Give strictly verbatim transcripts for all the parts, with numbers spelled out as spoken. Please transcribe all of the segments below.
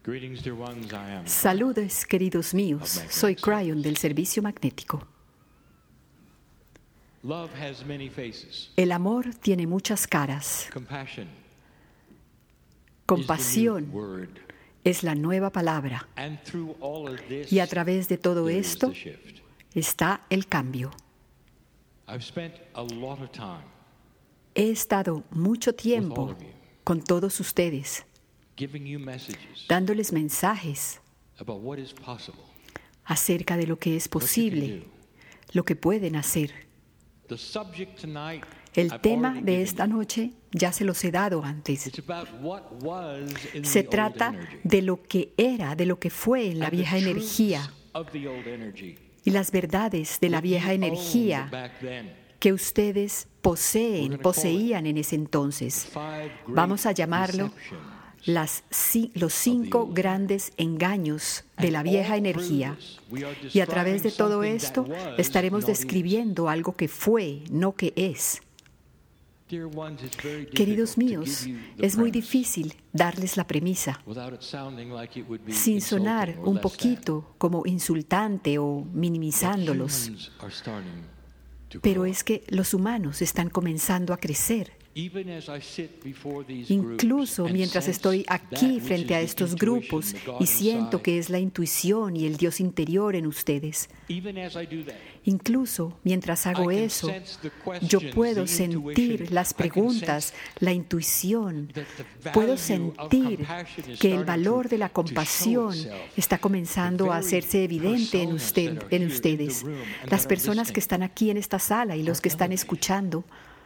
Saludos, queridos míos. Soy Cryon del Servicio Magnético. El amor tiene muchas caras. Compasión es la nueva palabra. Y a través de todo esto está el cambio. He estado mucho tiempo con todos ustedes, dándoles mensajes acerca de lo que es posible, lo que pueden hacer. El tema de esta noche ya se los he dado antes. Se trata de lo que era, de lo que fue en la vieja energía y las verdades de la vieja energía que ustedes poseen, poseían en ese entonces. Vamos a llamarlo Las, los cinco grandes engaños de la vieja energía. Y a través de todo esto estaremos describiendo algo que fue, no que es. Queridos míos, es muy difícil darles la premisa sin sonar un poquito como insultante o minimizándolos. Pero es que los humanos están comenzando a crecer. Incluso mientras estoy aquí frente a estos grupos y siento que es la intuición y el Dios interior en ustedes, incluso mientras hago eso, yo puedo sentir las preguntas, la intuición, puedo sentir que el valor de la compasión está comenzando a hacerse evidente en, usted, en ustedes. Las personas que están aquí en esta sala y los que están escuchando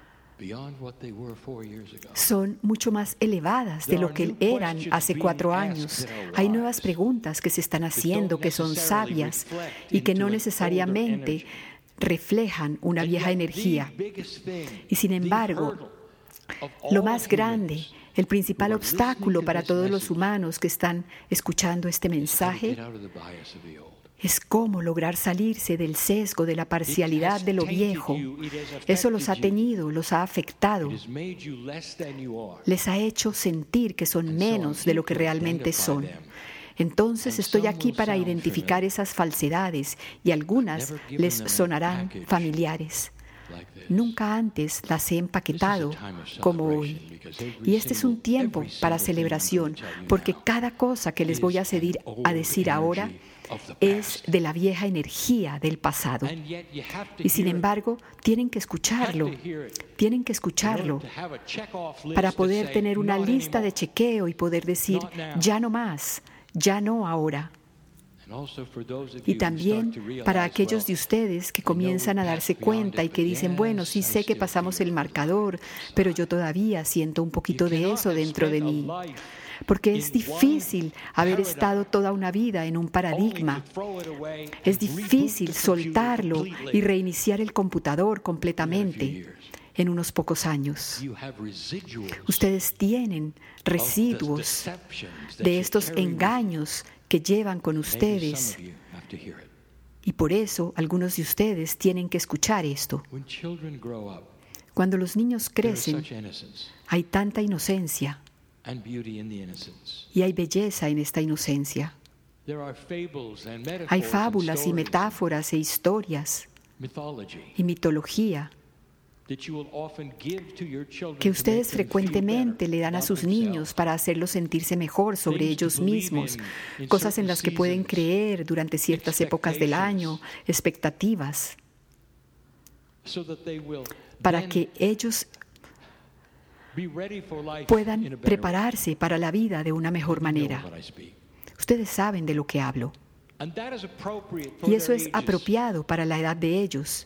son mucho más elevadas de lo que eran hace cuatro años. Hay nuevas preguntas que se están haciendo que son sabias y que no necesariamente reflejan una vieja energía. Y sin embargo, lo más grande, el principal obstáculo para todos los humanos que están escuchando este mensaje es cómo lograr salirse del sesgo de la parcialidad de lo viejo. Eso los ha teñido, los ha afectado. Les ha hecho sentir que son menos de lo que realmente son. Entonces estoy aquí para identificar esas falsedades y algunas les sonarán familiares. Nunca antes las he empaquetado como hoy. Y este es un tiempo para celebración, porque cada cosa que les voy a, cedir, a decir ahora es de la vieja energía del pasado. Y sin embargo, tienen que escucharlo, tienen que escucharlo para poder tener una lista de chequeo y poder decir, ya no más, ya no ahora. Y también para aquellos de ustedes que comienzan a darse cuenta y que dicen, bueno, sí sé que pasamos el marcador, pero yo todavía siento un poquito de eso dentro de mí. Porque es difícil haber estado toda una vida en un paradigma. Es difícil soltarlo y reiniciar el computador completamente en unos pocos años. Ustedes tienen residuos de estos engaños que llevan con ustedes. Y por eso algunos de ustedes tienen que escuchar esto. Cuando los niños crecen, hay tanta inocencia. Y hay belleza en esta inocencia. Hay fábulas y metáforas e historias y mitología que ustedes frecuentemente le dan a sus niños para hacerlos sentirse mejor sobre ellos mismos, cosas en las que pueden creer durante ciertas épocas del año, expectativas, para que ellos puedan prepararse para la vida de una mejor manera. Ustedes saben de lo que hablo. Y eso es apropiado para la edad de ellos.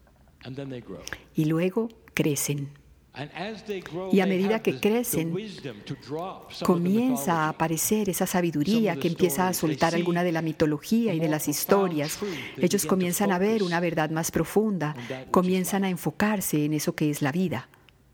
Y luego crecen. Y a medida que crecen, comienza a aparecer esa sabiduría que empieza a soltar alguna de la mitología y de las historias. Ellos comienzan a ver una verdad más profunda, comienzan a enfocarse en eso que es la vida.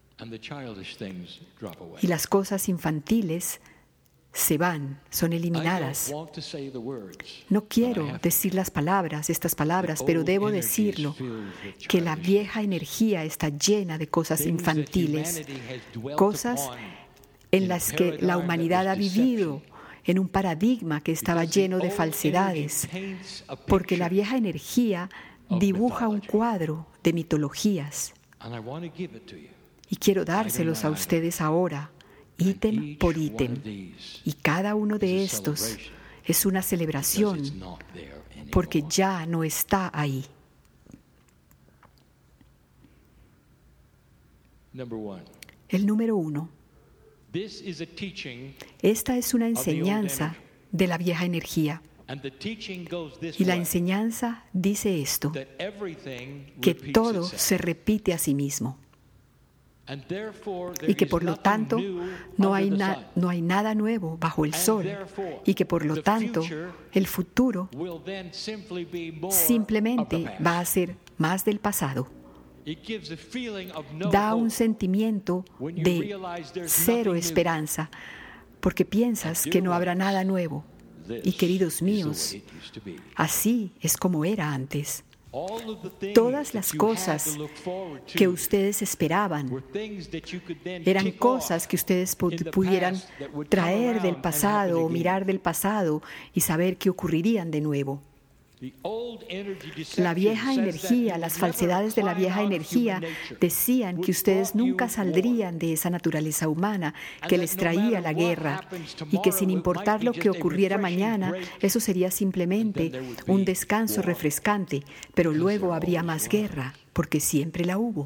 Y las cosas infantiles se van, son eliminadas. No quiero decir las palabras, estas palabras, pero debo decirlo, que la vieja energía está llena de cosas infantiles, cosas en las que la humanidad ha vivido en un paradigma que estaba lleno de falsedades, porque la vieja energía dibuja un cuadro de mitologías. Y quiero dárselos a ustedes ahora, ítem por ítem. Y cada uno de estos es una celebración, porque ya no está ahí. El número uno. Esta es una enseñanza de la vieja energía. Y la enseñanza dice esto, que todo se repite a sí mismo. Y que por lo tanto no hay, na- no hay nada nuevo bajo el sol. Y que por lo tanto el futuro simplemente va a ser más del pasado. Da un sentimiento de cero esperanza, porque piensas que no habrá nada nuevo. Y queridos míos, así es como era antes. Todas las cosas que ustedes esperaban eran cosas que ustedes pudieran traer del pasado o mirar del pasado y saber que ocurrirían de nuevo. La vieja energía, las falsedades de la vieja energía decían que ustedes nunca saldrían de esa naturaleza humana que les traía la guerra y que sin importar lo que ocurriera mañana, eso sería simplemente un descanso refrescante, pero luego habría más guerra, porque siempre la hubo.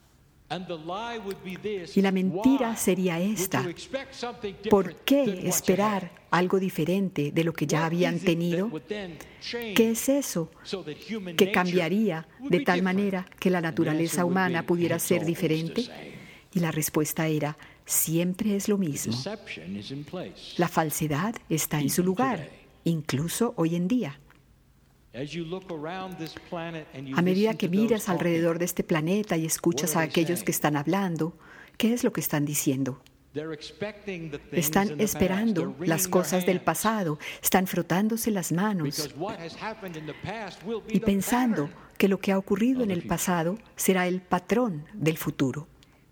Y la mentira sería esta. ¿Por qué esperar algo diferente de lo que ya habían tenido? ¿Qué es eso que cambiaría de tal manera que la naturaleza humana pudiera ser diferente? Y la respuesta era, siempre es lo mismo. La falsedad está en su lugar, incluso hoy en día. A medida que miras alrededor de este planeta y escuchas a aquellos que están hablando, ¿qué es lo que están diciendo? Están esperando las cosas del pasado, están frotándose las manos y pensando que lo que ha ocurrido en el pasado será el patrón del futuro.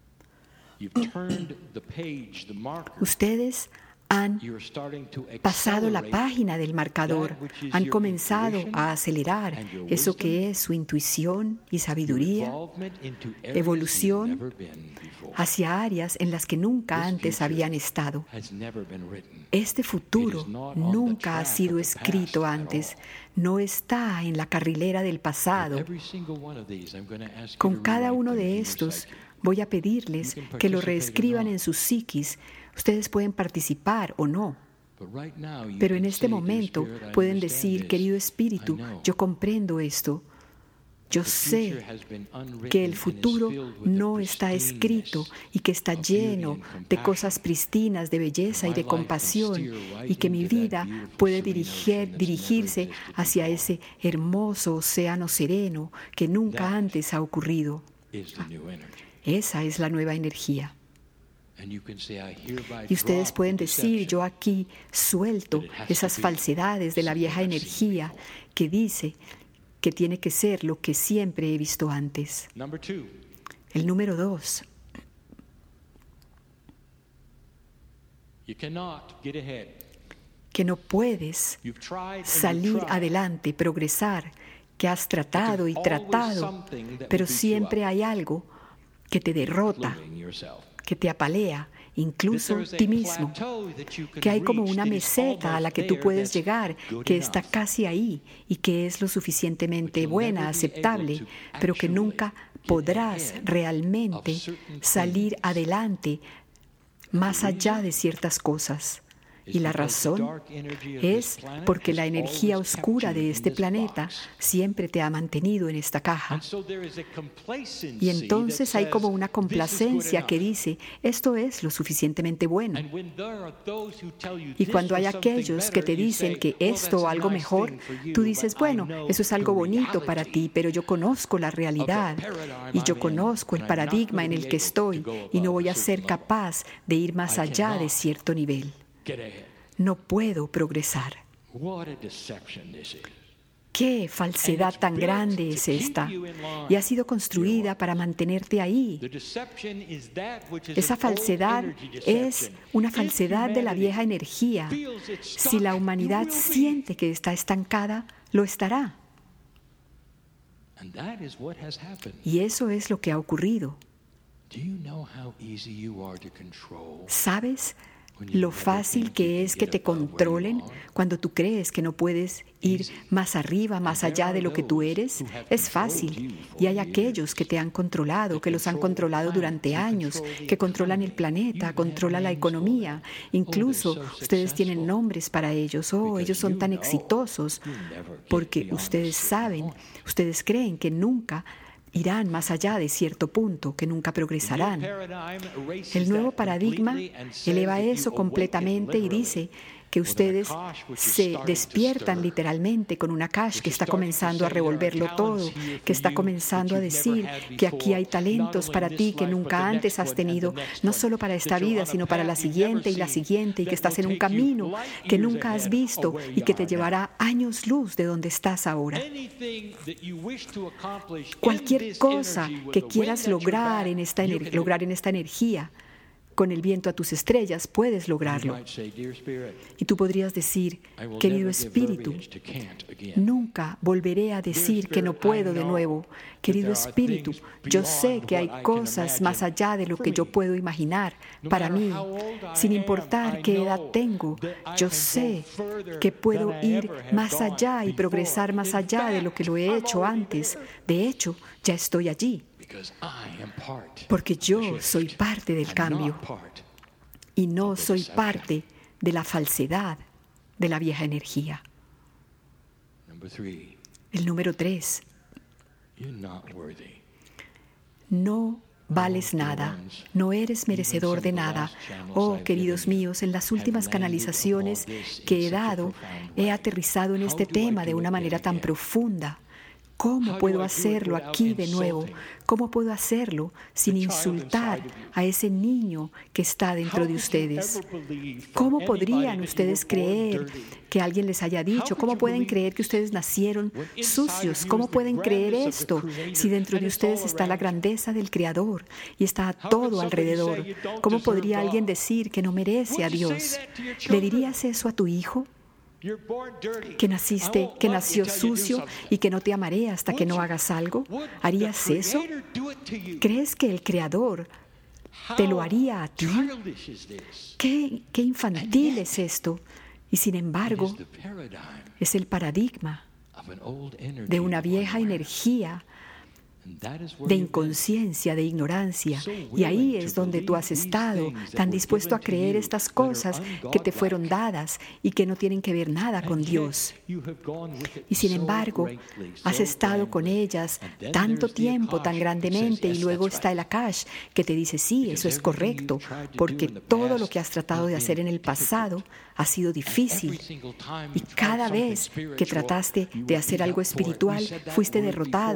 Ustedes han pasado la página del marcador, han comenzado a acelerar eso que es su intuición y sabiduría, evolución hacia áreas en las que nunca antes habían estado. Este futuro nunca ha sido escrito antes, no está en la carrilera del pasado. Con cada uno de estos voy a pedirles que lo reescriban en sus psiquis. Ustedes pueden participar o no. Pero en este momento pueden decir, querido espíritu, yo comprendo esto. Yo sé que el futuro no está escrito y que está lleno de cosas pristinas, de belleza y de compasión, y que mi vida puede dirigir, dirigirse hacia ese hermoso océano sereno que nunca antes ha ocurrido. Esa es la nueva energía. Y ustedes pueden decir, yo aquí suelto esas falsedades de la vieja energía que dice que tiene que ser lo que siempre he visto antes. El número dos. Que no puedes salir adelante, progresar, que has tratado y tratado, pero siempre hay algo que te derrota, que te apalea, incluso ti mismo, que hay como una meseta a la que tú puedes llegar, que está casi ahí y que es lo suficientemente buena, aceptable, pero que nunca podrás realmente salir adelante más allá de ciertas cosas. Y la razón es porque la energía oscura de este planeta siempre te ha mantenido en esta caja. Y entonces hay como una complacencia que dice, esto es lo suficientemente bueno. Y cuando hay aquellos que te dicen que esto o algo mejor, tú dices, bueno, eso es algo bonito para ti, pero yo conozco la realidad y yo conozco el paradigma en el que estoy y no voy a ser capaz de ir más allá de cierto nivel. No puedo progresar. ¿Qué falsedad tan grande es esta? Y ha sido construida para mantenerte ahí. Esa falsedad es una falsedad de la vieja energía. Si la humanidad siente que está estancada, lo estará. Y eso es lo que ha ocurrido. ¿Sabes lo fácil que es que te controlen cuando tú crees que no puedes ir más arriba, más allá de lo que tú eres? Es fácil. Y hay aquellos que te han controlado, que los han controlado durante años, que controlan el planeta, controlan la economía. Incluso ustedes tienen nombres para ellos. Oh, ellos son tan exitosos. Porque ustedes saben, ustedes creen que nunca irán más allá de cierto punto, que nunca progresarán. El nuevo paradigma eleva eso completamente y dice que ustedes se despiertan literalmente con una Akash que está comenzando a revolverlo todo, que está comenzando a decir que aquí hay talentos para ti que nunca antes has tenido, no solo para esta vida, sino para la siguiente y la siguiente, y que estás en un camino que nunca has visto y que te llevará años luz de donde estás ahora. Cualquier cosa que quieras lograr en esta, ener- lograr en esta energía, con el viento a tus estrellas, puedes lograrlo. Y tú podrías decir, querido Espíritu, nunca volveré a decir que no puedo de nuevo. Querido Espíritu, yo sé que hay cosas más allá de lo que yo puedo imaginar para mí. Sin importar qué edad tengo, yo sé que puedo ir más allá y progresar más allá de lo que lo he hecho antes. De hecho, ya estoy allí. Porque yo soy parte del cambio y no soy parte de la falsedad de la vieja energía. El número tres. No vales nada, no eres merecedor de nada. Oh, queridos míos, en las últimas canalizaciones que he dado, he aterrizado en este tema de una manera tan profunda. ¿Cómo puedo hacerlo aquí de nuevo? ¿Cómo puedo hacerlo sin insultar a ese niño que está dentro de ustedes? ¿Cómo podrían ustedes creer que alguien les haya dicho? ¿Cómo pueden creer que ustedes nacieron sucios? ¿Cómo pueden creer esto si dentro de ustedes está la grandeza del Creador y está todo alrededor? ¿Cómo podría alguien decir que no merece a Dios? ¿Le dirías eso a tu hijo? Que naciste, que nació sucio y que no te amaré hasta que no hagas algo. ¿Harías eso? ¿Crees que el Creador te lo haría a ti? ¿Qué, qué infantil es esto? Y sin embargo, es el paradigma de una vieja energía de inconsciencia, de ignorancia. Y ahí es donde tú has estado, tan dispuesto a creer estas cosas que te fueron dadas y que no tienen que ver nada con Dios. Y sin embargo, has estado con ellas tanto tiempo, tan grandemente, y luego está el Akash que te dice, sí, eso es correcto, porque todo lo que has tratado de hacer en el pasado ha sido difícil. Y cada vez que trataste de hacer algo espiritual, fuiste derrotado.